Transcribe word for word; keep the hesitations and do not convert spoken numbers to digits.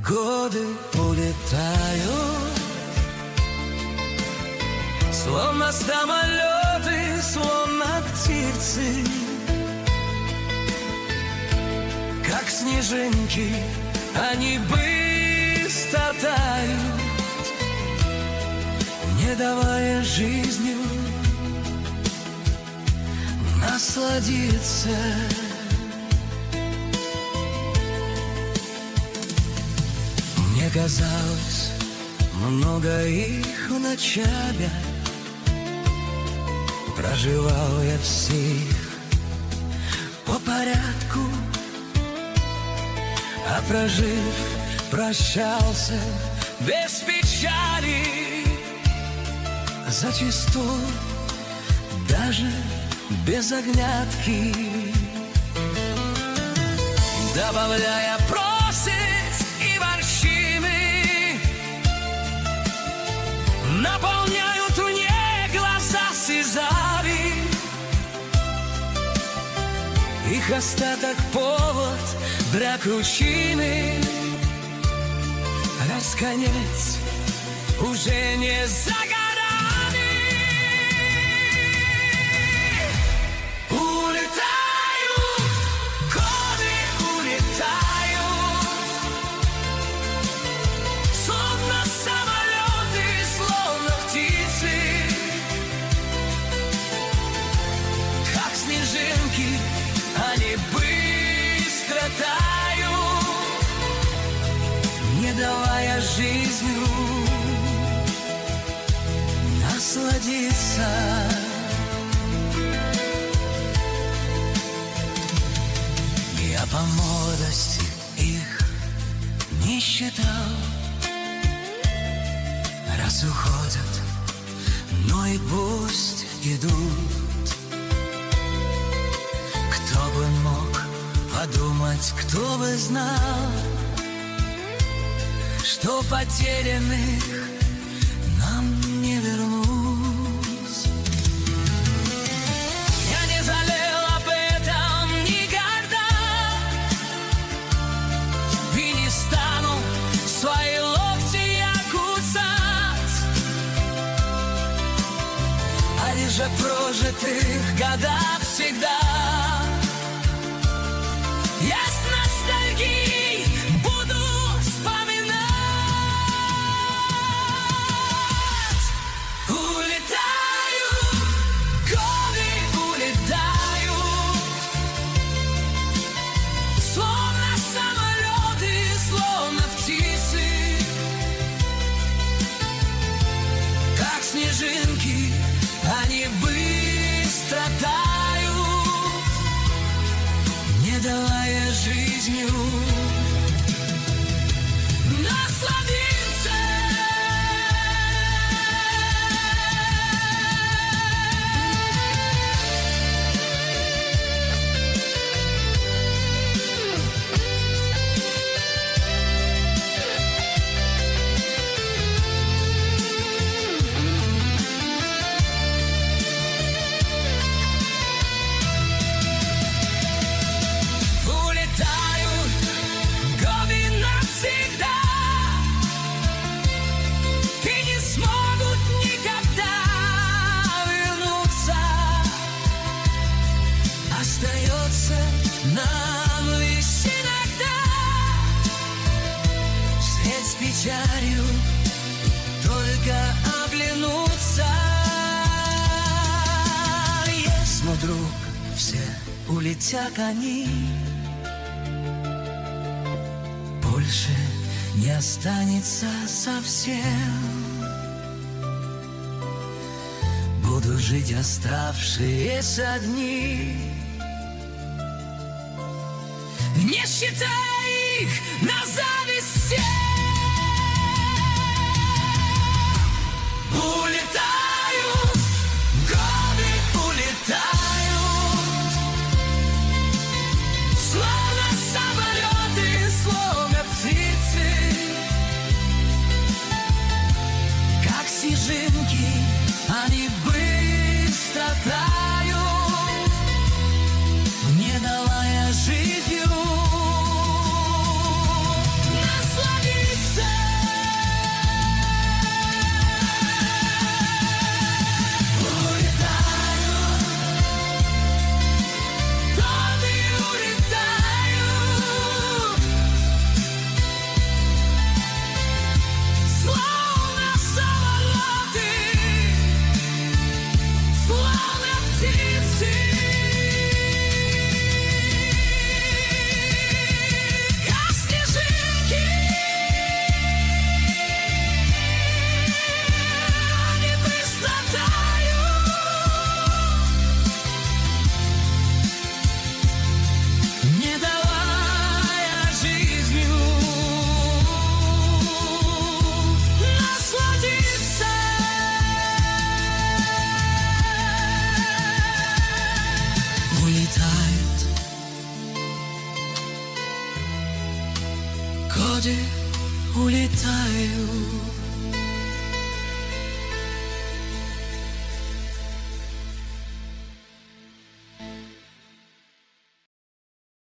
годы улетают, словно самолеты, словно птицы, как снежинки, они быстро тают, не давая жизнью насладиться. Мне казалось, много их в начале, проживал я всех по порядку, а прожив, прощался без печали, зачастую даже без оглядки, добавляя просить и морщины, наполняют мне глаза слезами. Их остаток повод для кручины, раз конец уже не за горами. Улетают, годы улетают, словно самолеты, словно птицы, как снежинки, они быстро тают, не давая жизнью насладиться. Я по молодости их не считал, раз уходят, ну и пусть идут. Кто бы мог подумать, кто бы знал, что потерянных нам не вернуть. Я не жалел об этом никогда и не стану свои локти я кусать, а лишь о прожитых годах всегда я с ностальгией буду вспоминать. Улетают, годы улетают, словно самолеты, словно птицы, как снежинки, они быстро тают, не давая жизнью насладиться. Нам лишь иногда вслед с печалью только оглянуться. Есть мой друг, все улетят они, больше не останется совсем. Буду жить оставшиеся дни, не считай их на зависть всем. Улетают, годы улетают, словно самолеты, словно птицы, как снежинки, они быстро тают, не давая жизнью насладиться. Годы улетают.